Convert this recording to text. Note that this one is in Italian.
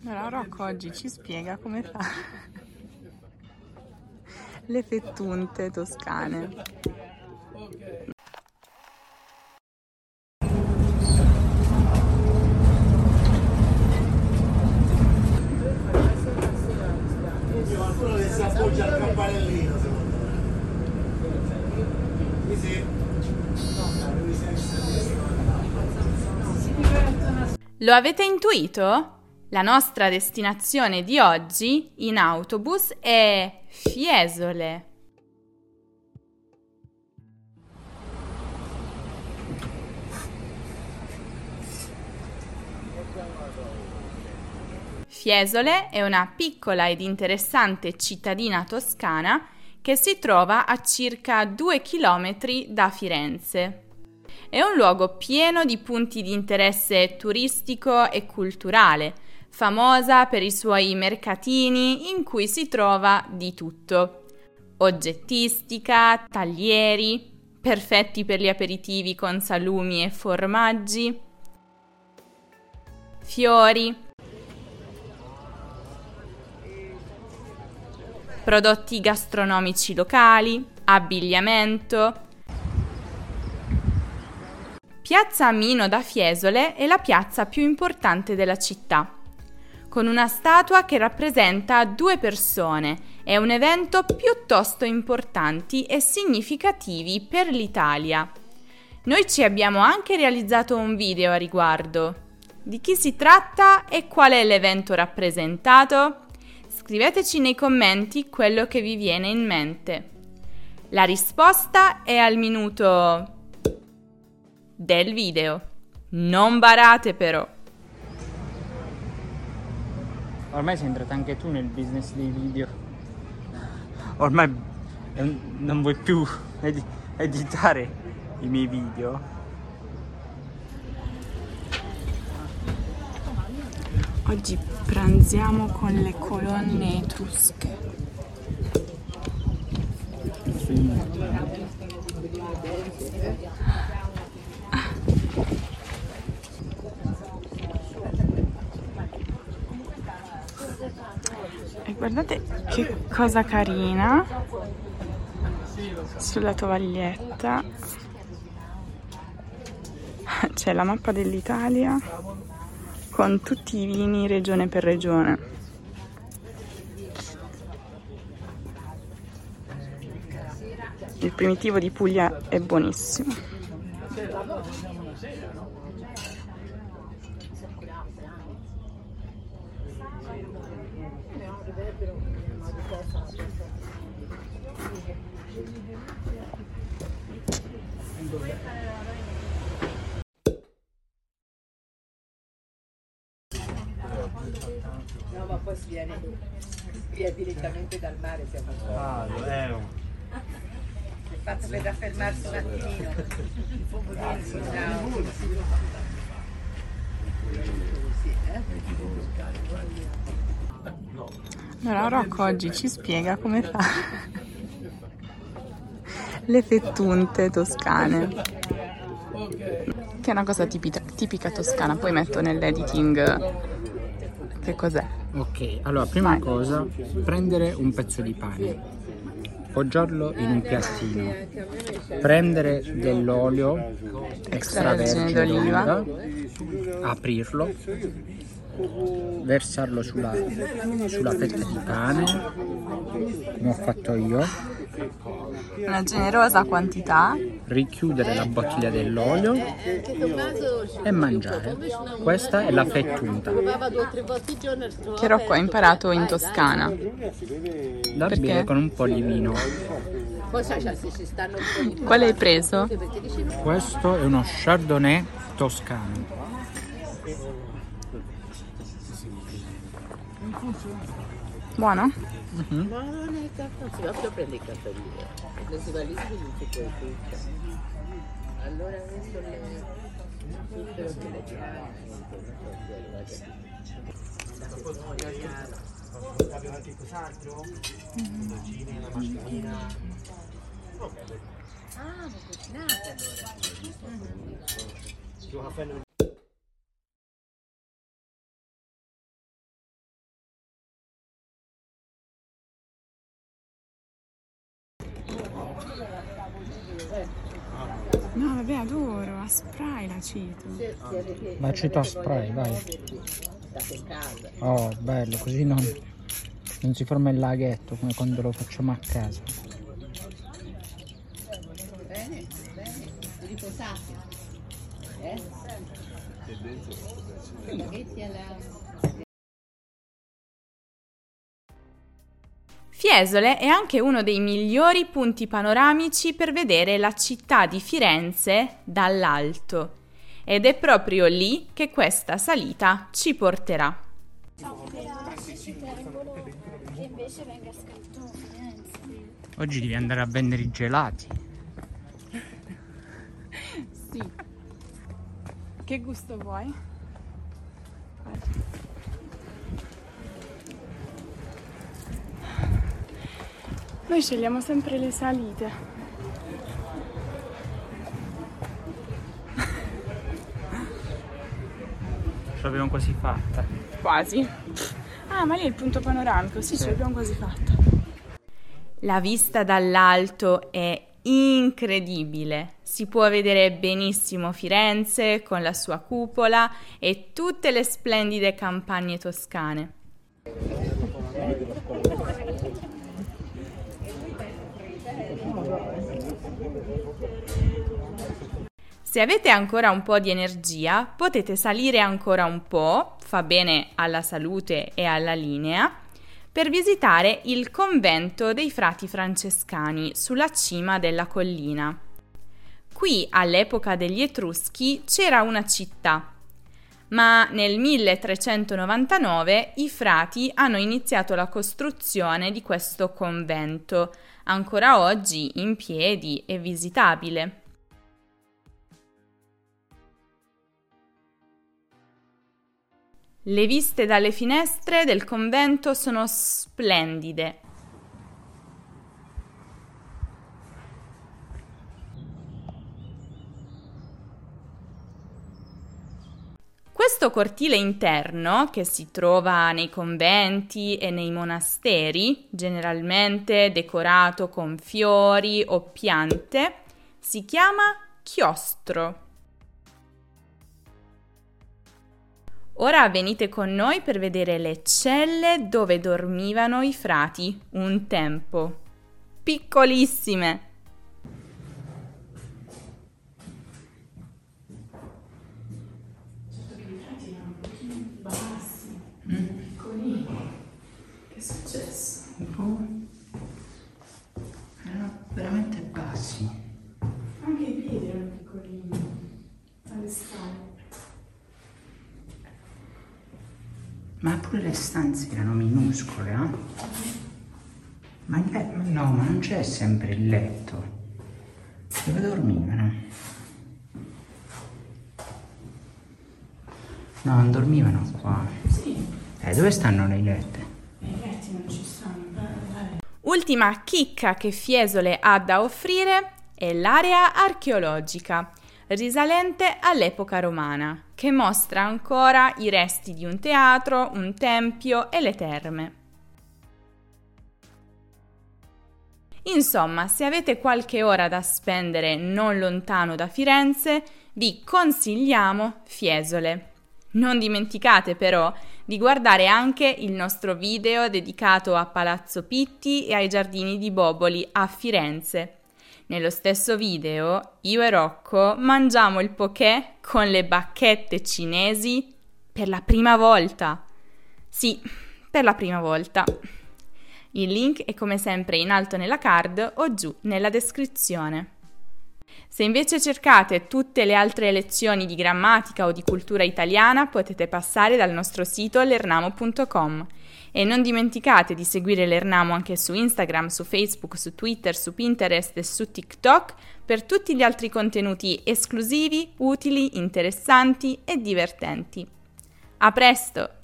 Allora Rocco oggi ci spiega come fa le fettunte toscane. Qualcuno che si appoggia al campanellino, secondo me. Sì. Lo avete intuito? La nostra destinazione di oggi in autobus è Fiesole. Fiesole è una piccola ed interessante cittadina toscana che si trova a circa 2 chilometri da Firenze. È un luogo pieno di punti di interesse turistico e culturale, famosa per i suoi mercatini in cui si trova di tutto. Oggettistica, taglieri, perfetti per gli aperitivi con salumi e formaggi, fiori, prodotti gastronomici locali, abbigliamento. Piazza Mino da Fiesole è la piazza più importante della città, con una statua che rappresenta 2 persone. È un evento piuttosto importante e significativi per l'Italia. Noi ci abbiamo anche realizzato un video a riguardo. Di chi si tratta e qual è l'evento rappresentato? Scriveteci nei commenti quello che vi viene in mente. La risposta è al minuto del video. Non barate però. Ormai sei entrata anche tu nel business dei video. Ormai non vuoi più editare i miei video. Oggi pranziamo con le colonne etrusche. E guardate che cosa carina sulla tovaglietta. C'è la mappa dell'Italia con tutti i vini regione per regione. Il primitivo di Puglia è buonissimo. No, ma poi si viene via direttamente dal mare, siamo qua. È Fatto per raffermarsi un attimino. Allora Rocco oggi ci spiega come fa le fettunte toscane, che è una cosa tipica toscana. Poi metto nell'editing che cos'è. Ok, allora prima cosa, prendere un pezzo di pane, poggiarlo in un piattino, prendere dell'olio extravergine d'oliva, aprirlo, versarlo sulla fetta di pane, come ho fatto io, Una generosa quantità. richiudere la bottiglia dell'olio e mangiare. Questa è la fettunta. Che Rocco ha imparato in Toscana. Da Perché? bere con un po' di vino. Quale hai preso? Questo è uno Chardonnay toscano. Buono? Mhm. No, non è il caffè, non si va più a prendere il caffè lì. Non si va lì, si non si può tutto. Allora adesso le zucchero che le abbiamo anche cos'altro? Dolcine, la mascherina. Ah, ma cucinate allora. Caffè No, vabbè, adoro, a spray l'aceto. L'aceto a spray, vai. Oh, bello, così non si forma il laghetto come quando lo facciamo a casa. Bene, riposate. Spaghetti alla... Fiesole è anche uno dei migliori punti panoramici per vedere la città di Firenze dall'alto ed è proprio lì che questa salita ci porterà. Che invece venga scritto Firenze. Oggi devi andare a vendere i gelati. Sì. Che gusto vuoi? Noi scegliamo sempre le salite. Ce l'abbiamo quasi fatta. Quasi. Ah, ma lì è il punto panoramico, sì, ce l'abbiamo quasi fatta. La vista dall'alto è incredibile. Si può vedere benissimo Firenze con la sua cupola e tutte le splendide campagne toscane. Se avete ancora un po' di energia, potete salire ancora un po', fa bene alla salute e alla linea, per visitare il convento dei frati francescani sulla cima della collina. Qui, all'epoca degli Etruschi, c'era una città, ma nel 1399 i frati hanno iniziato la costruzione di questo convento, ancora oggi in piedi e visitabile. Le viste dalle finestre del convento sono splendide. Questo cortile interno, che si trova nei conventi e nei monasteri, generalmente decorato con fiori o piante, si chiama chiostro. Ora venite con noi per vedere le celle dove dormivano i frati un tempo. Piccolissime! Che è successo? Erano veramente bassi. Anche i piedi erano piccolini, alle scale. Ma pure le stanze erano minuscole, eh? Ma non c'è sempre il letto. Dove dormivano? No, non dormivano qua. Sì. Dove stanno le lette? I letti non ci stanno. Ultima chicca che Fiesole ha da offrire è l'area archeologica, risalente all'epoca romana, che mostra ancora i resti di un teatro, un tempio e le terme. Insomma, se avete qualche ora da spendere non lontano da Firenze, vi consigliamo Fiesole. Non dimenticate però di guardare anche il nostro video dedicato a Palazzo Pitti e ai giardini di Boboli a Firenze. Nello stesso video, io e Rocco mangiamo il poké con le bacchette cinesi per la prima volta. Sì, per la prima volta. Il link è come sempre in alto nella card o giù nella descrizione. Se invece cercate tutte le altre lezioni di grammatica o di cultura italiana, potete passare dal nostro sito lernamo.com. E non dimenticate di seguire Lernamo anche su Instagram, su Facebook, su Twitter, su Pinterest e su TikTok per tutti gli altri contenuti esclusivi, utili, interessanti e divertenti. A presto!